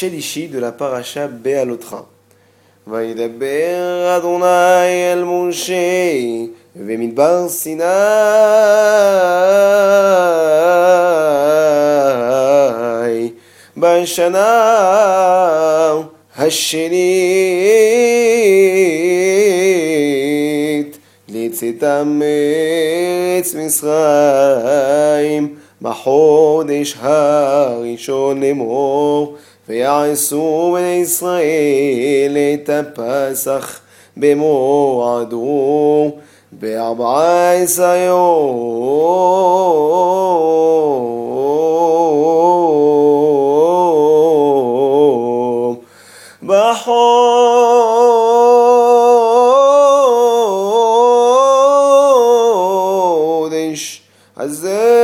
השלישי de la paracha Béalotra. וידבר אדוני אל משה במדבר סיני בשנה השנית לצאתם מארץ מצרים בחודש הראשון לאמור ויעשו בני ישראל את הפסח במועדו ב14 יום בחודש הזה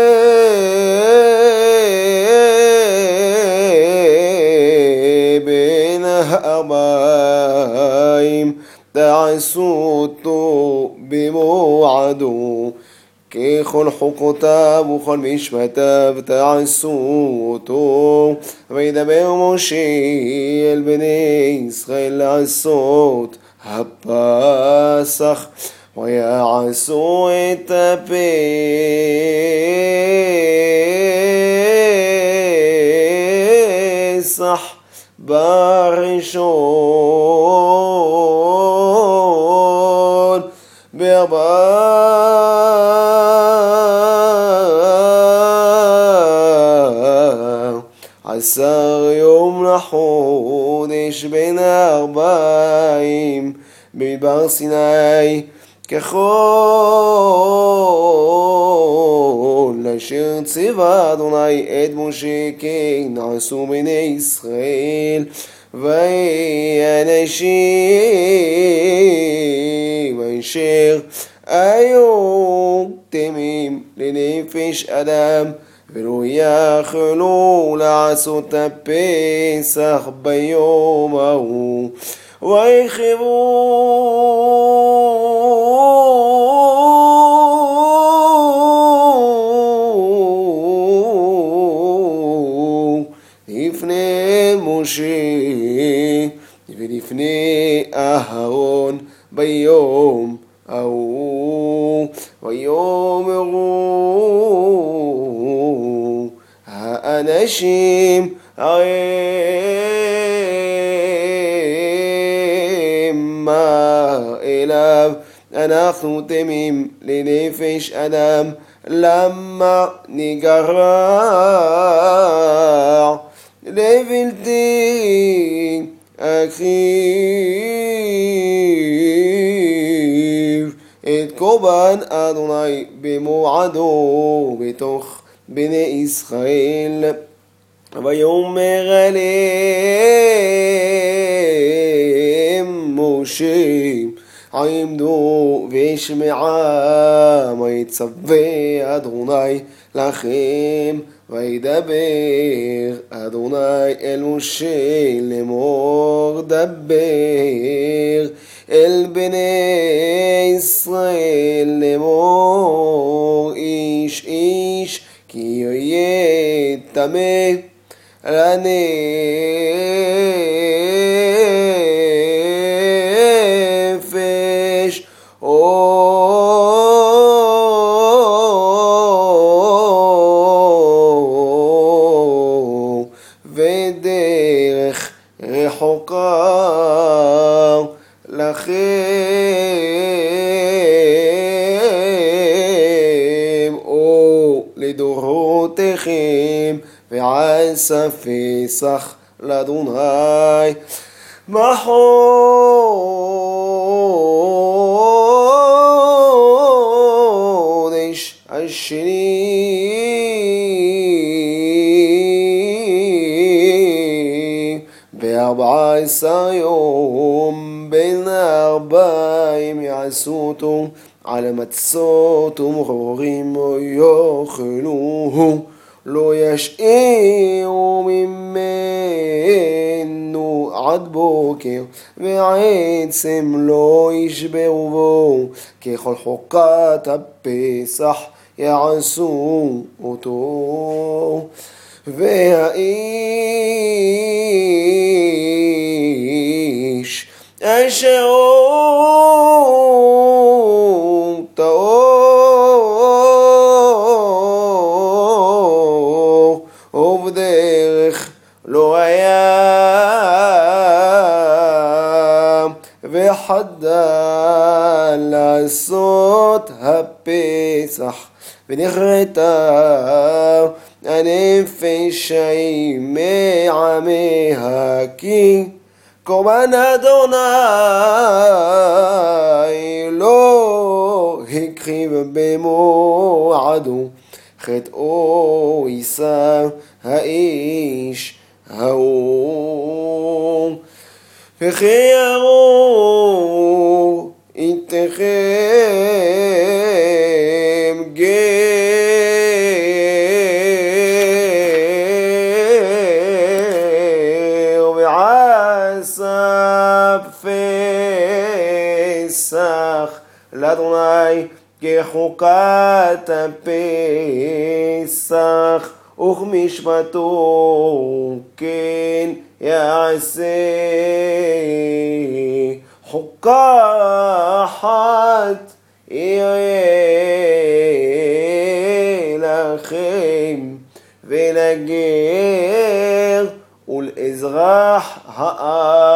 תעשו אותו במועדו ככל חוקותיו וכל משפטיו תעשו אותו וידבר משה אל בני ישראל לעשות הפסח ויעשו את הפסח בראשון ב14 יום לחודש בין 40 במדבר סיני ככל אשר ציווה אדוני את משה כן עשו בני ישראל ואנשים אשר היו תמים לנפש אדם ולא יכלו לעשות הפסח ביום ההוא ויחברו לפני משה ולפני אהרון ביום ההוא ויאמרו האנשים מה אליו אנחנו תמים לנפש אדם למה נגרע לבלתי אקריב את קורבן אדוני במועדו בתוך בני ישראל ויאמר עליהם משה עמדו וישמעה מה יצווה אדוני לכם וידבר אדוני אל משה לאמור דבר אל בני ישראל לאמור איש איש כי יהיה טמא לנפש ודרך רחוקה לכם או לדורותיכם ועשה פסח לאדוני בחודש השני ב14 יום בין 40 יעשו אותו על המצות ומרורים יאכלוהו לא ישאירו ממנו עד בוקר ועצם לא ישברו בו ככל חוקת הפסח יעשו אותו והאיש ובדרך לא היה, וחדל לעשות הפסח, ונכרתה הנפש ההיא מעמיה, כי קורבן אדוני לא הקריב במועדו, חטאו יישא האיש ההוא. וכי יראו איתכם גר ועשה פסח לאדוני כחוקת הפסח, וכמשפטו כן יעשה. חוקה אחת יהיה לכם ולגר ולאזרח הארץ.